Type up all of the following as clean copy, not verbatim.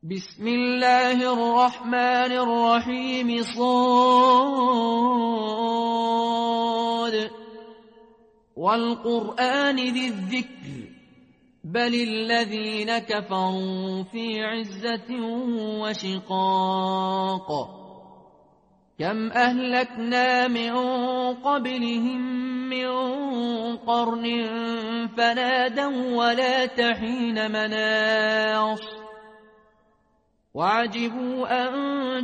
بسم الله الرحمن الرحيم صاد والقرآن ذي الذكر بل الذين كفروا في عزة وشقاق كم أهلكنا من قبلهم من قرن فنادوا ولا تحين مناص وعجبوا أن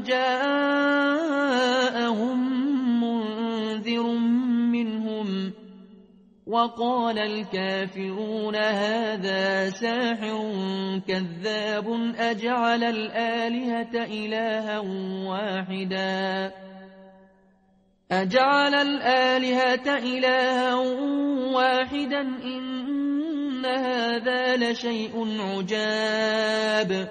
جاءهم منذر منهم وقال الكافرون هذا ساحر كذاب أجعل الآلهة إلها واحدا إن هذا لشيء عجاب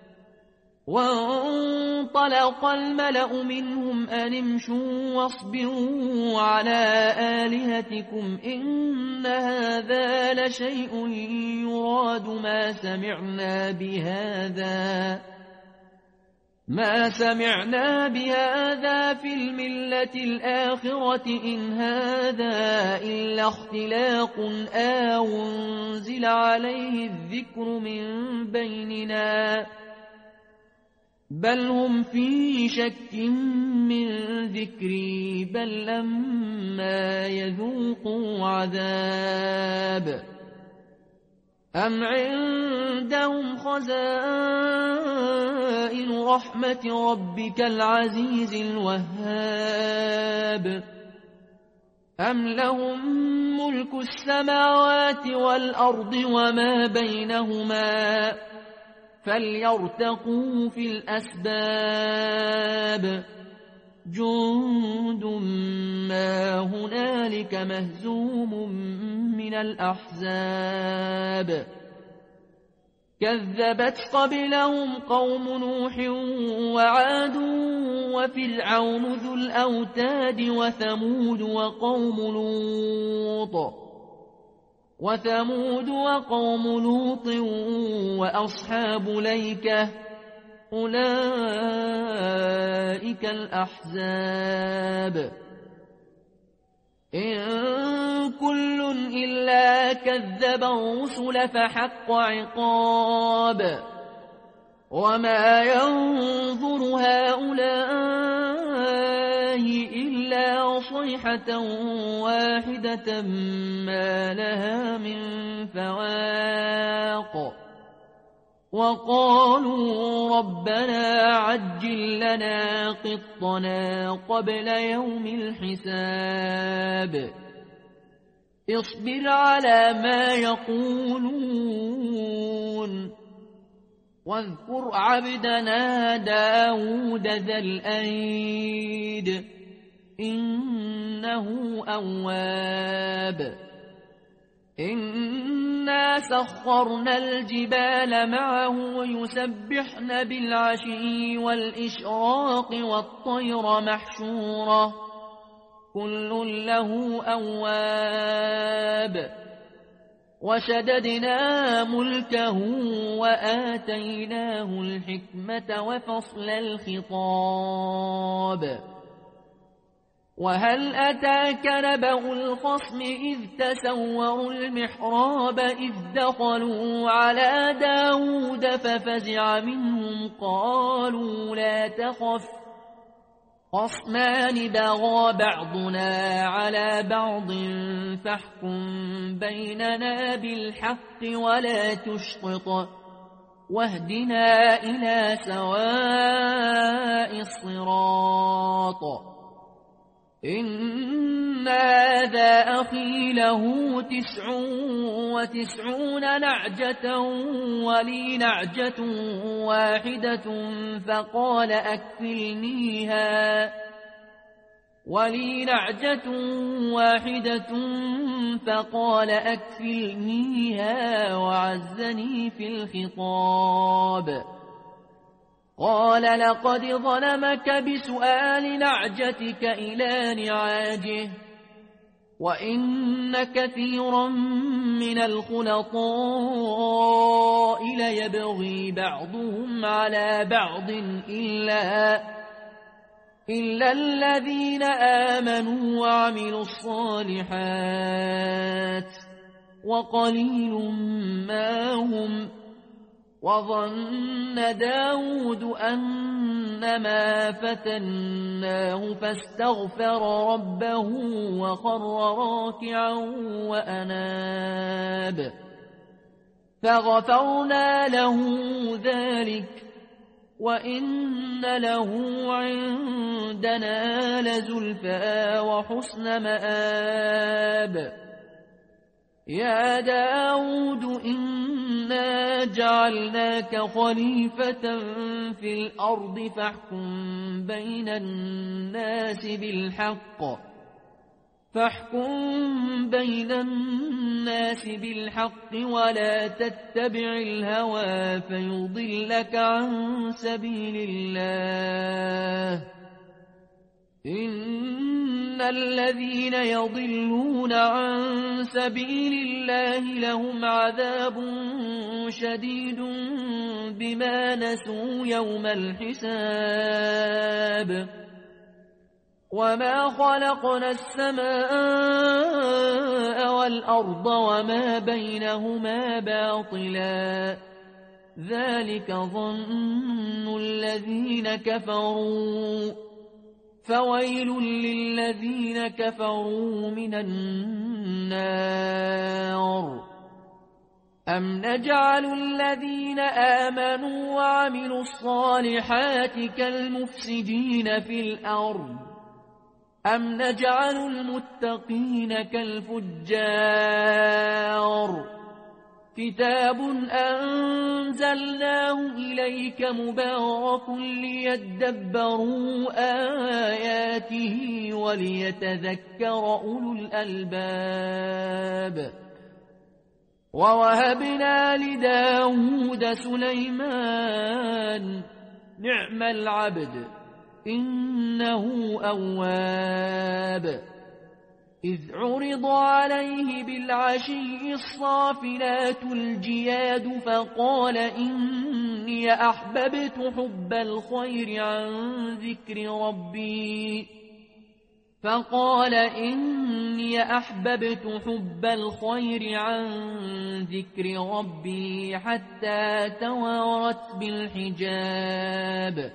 وانطلق الملأ منهم أن امشوا واصبروا على آلهتكم إن هذا لشيء يراد ما سمعنا بهذا في الملة الآخرة إن هذا إلا اختلاق أنزل عليه الذكر من بيننا بل هم في شك من ذكري بل لما يذوقوا عذاب أم عندهم خزائن رحمة ربك العزيز الوهاب أم لهم ملك السماوات والأرض وما بينهما فليرتقوا في الأسباب جند ما هنالك مهزوم من الأحزاب كذبت قبلهم قوم نوح وعاد وفرعون ذو الأوتاد وثمود وقوم لوط وأصحاب الأيكة أولئك الأحزاب إن كل إلا كذب الرسل فحق عقاب وما ينظر هؤلاء إلا صيحة واحدة ما لها من فواق وقالوا ربنا عجل لنا قطنا قبل يوم الحساب اصبر على ما يقولون واذكر عبدنا داود ذا الأيد إنه أواب إنا سخرنا الجبال معه يسبحن بالعشي والإشراق والطير محشورة كل له أواب وشددنا ملكه وآتيناه الحكمة وفصل الخطاب وهل أتاك نبأ الخصم إذ تسوروا المحراب إذ دخلوا على داود ففزع منهم قالوا لا تخف خصمان بغى بعضنا على بعض فاحكم بيننا بالحق ولا تشطط واهدنا إلى سواء الصراط إن هذا أخي له 99 نعجة ولي نعجة واحدة فقال أكفلنيها وعزني في الخطاب قال لقد ظلمك بسؤال نعجتك إلى نعاجه وإن كثيرا من الخلطاء ليبغي بعضهم على بعض إلا الذين آمنوا وعملوا الصالحات وقليل ما هم. وظن داود أنما فتناه فاستغفر ربه وخر راكعا وأناب فغفرنا له ذلك وإن له عندنا لزلفى وحسن مآب. يا داود إنا جعلناك خليفة في الأرض فاحكم بين الناس بالحق ولا تتبع الهوى فيضلك عن سبيل الله. إن الذين يضلون عن سبيل الله لهم عذاب شديد بما نسوا يوم الحساب. وما خلقنا السماء والأرض وما بينهما باطلا ذلك ظن الذين كفروا فويل للذين كفروا من النار. أم نجعل الذين آمنوا وعملوا الصالحات كالمفسدين في الأرض أم نجعل المتقين كالفجار. كتاب أنزلناه إليك مبارك ليدبروا آياته وليتذكر أولو الألباب. ووهبنا لداود سليمان نعم العبد إنه أواب. إذ عرض عليه بالعشي الصافنات الجياد فقال إني أحببت حب الخير عن ذكر ربي حتى توارت بالحجاب.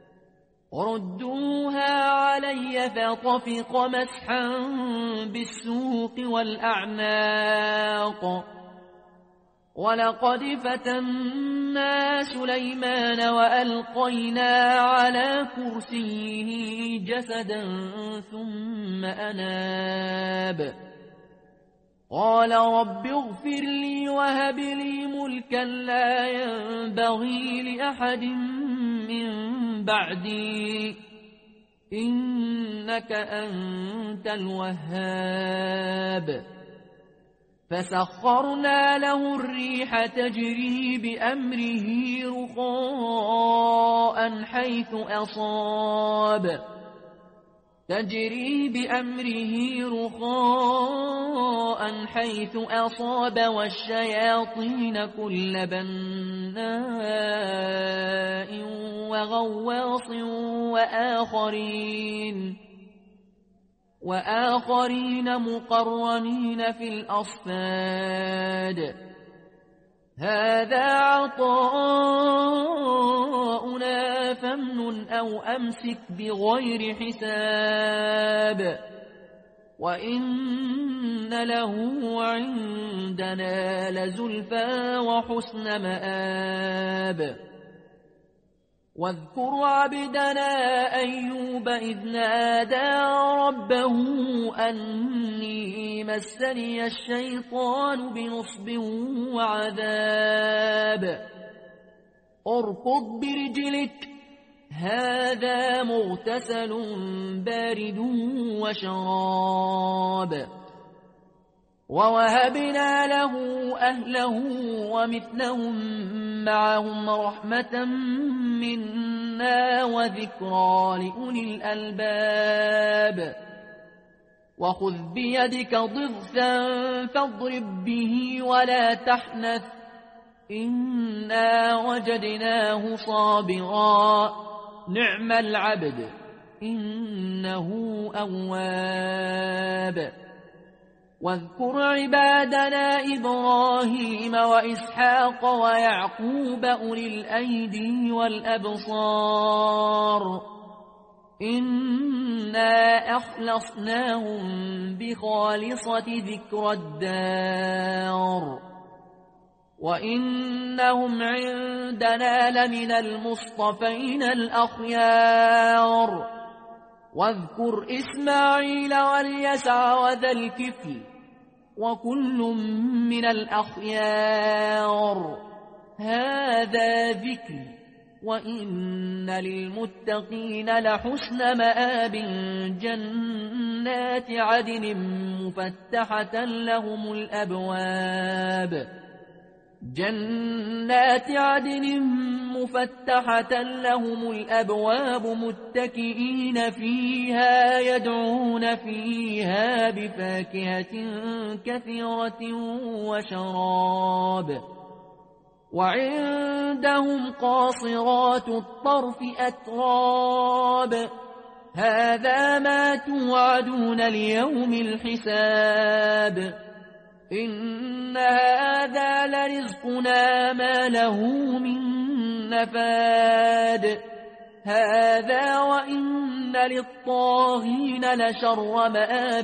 ردوها علي فطفق مسحا بالسوق والأعناق. ولقد فتنا سليمان وألقينا على كرسيه جسدا ثم أناب. قال رب اغفر لي وهب لي ملكا لا ينبغي لأحد من بعدي إنك أنت الوهاب. فسخرنا له الريح تجري بأمره رخاء حيث أصاب والشياطين كل بناء وغواص وآخرين مقرنين في الأصفاد. هذا عطاؤنا فامنن أو أمسك بغير حساب. وإن له عندنا لزلفى وحسن مآب. واذكر عبدنا أيوب إذ نادى ربه أني مسني الشيطان بنصب وعذاب. اركض برجلك هذا مغتسل بارد وشراب. ووهبنا له أهله ومثلهم معهم رحمة منا وذكرى لأولي الألباب. وخذ بيدك ضغثا فاضرب به ولا تحنث إنا وجدناه صابرا نعم العبد إنه أواب واذكر عبادنا إبراهيم وإسحاق ويعقوب أولي الأيدي والأبصار إنا أخلصناهم بخالصة ذكر الدار وإنهم عندنا لمن المصطفين الأخيار واذكر إسماعيل واليسع وذا الكفل وكل من الأخيار هذا ذكر وإن للمتقين لحسن مآب جنات عدن مفتحة لهم الأبواب جنات عدن مفتحة لهم الأبواب متكئين فيها يدعون فيها بفاكهة كثيرة وشراب وعندهم قاصرات الطرف أتراب هذا ما توعدون ليوم الحساب إن هذا لرزقنا ما له من نفاد هذا وإن للطاغين لشر مآب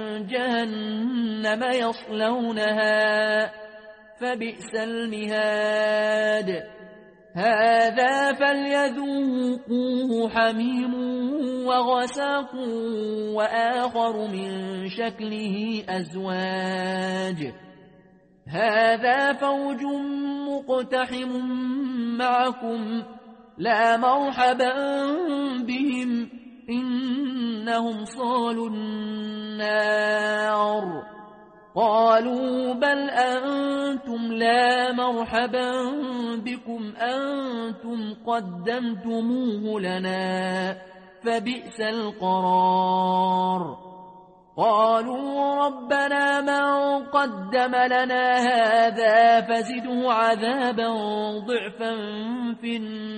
جهنم يصلونها فبئس المهاد هذا فليذوقوه حميم وغساق وآخر من شكله أزواج هذا فوج مقتحم معكم لا مرحبا بهم إنهم صالوا النار قالوا بل أنتم لا مرحبا بكم أنتم قدمتموه لنا فبئس القرار قالوا ربنا من قدم لنا هذا فزده عذابا ضعفا في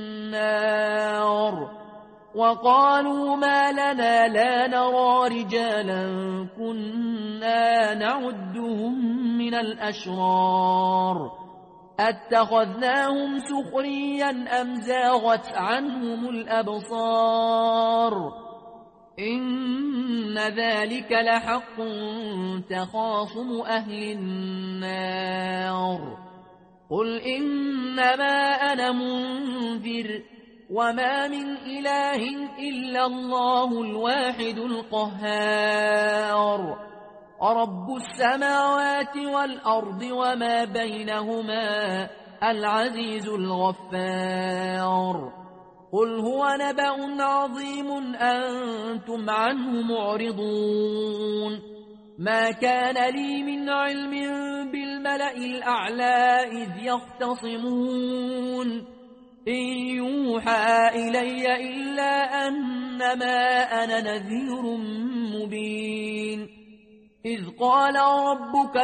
النار وقالوا ما لنا لا نرى رجالا كنا نعدهم من الأشرار أتخذناهم سخريا أم زاغت عنهم الأبصار إن ذلك لحق تخاصم أهل النار قل إنما أنا منذر وما من إله إلا الله الواحد القهار رب السماوات والأرض وما بينهما العزيز الغفار قل هو نبأ عظيم أنتم عنه معرضون ما كان لي من علم بالملأ الأعلى إذ يختصمون إن يوحى إلي إلا أنما أنا نذير مبين إذ قال ربك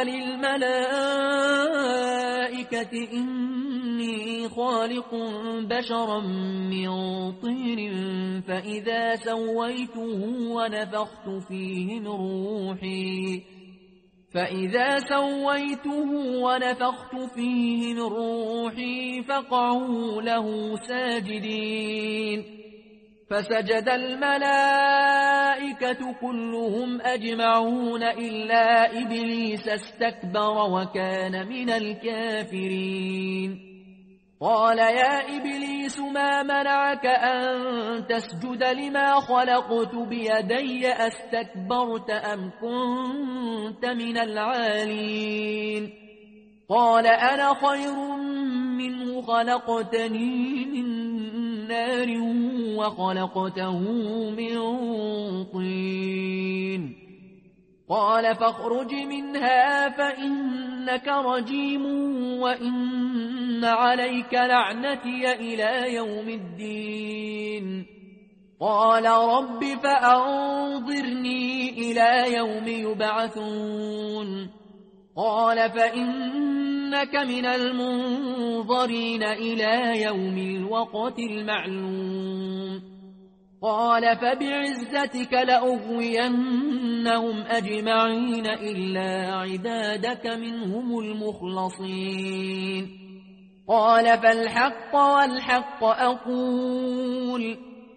للملائكة إني خالق بشرا من طين فإذا سويته ونفخت فيه من روحي فقعوا له ساجدين فسجد الملائكة كلهم أجمعون إلا إبليس استكبر وكان من الكافرين قال يا إبليس ما منعك أن تسجد لما خلقت بيدي أستكبرت أم كنت من العالين قال أنا خير منه خلقتني من نار وخلقته من طين قال فاخرج منها فإنك رجيم وإن عليك لعنتي إلى يوم الدين قال رب فأنظرني إلى يوم يبعثون قال فإنك من المنظرين إلى يوم الوقت المعلوم قال فبعزتك لأغوينهم أجمعين إلا عبادك منهم المخلصين قال فالحق والحق أقول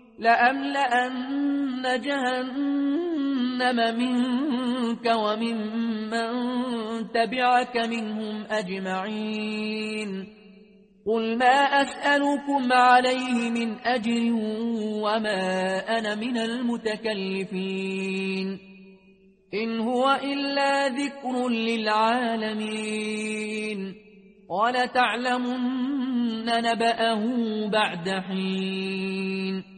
لأملأن جهنم منك وممن تبعك منهم أجمعين قل ما أسألكم عليه من أجر وما أنا من المتكلفين إن هو إلا ذكر للعالمين ولتعلمن نبأه بعد حين